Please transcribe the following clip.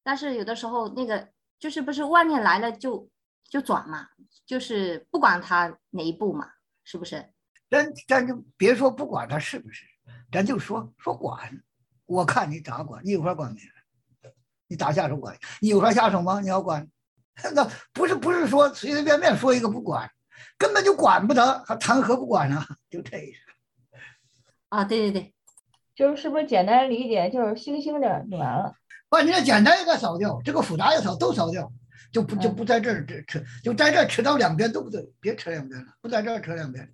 但是有的时候那个就是不是外面来了就转嘛，就是不管他哪一步嘛，是不是？ 咱就别说不管他是不是，咱就说管，我看你咋管，你有法管没？你打下手管，你有法下手吗？你要管，那不是说随随便便说一个不管，根本就管不得，还谈何不管呢？就这样。 啊，对对对， 是不是简单理解就是星星点就完了？ 把你这简单一个扫掉，这个复杂一个都扫掉，就不在这儿扯，就在这儿扯到两边都不对，别扯两边了，不在这儿扯两边。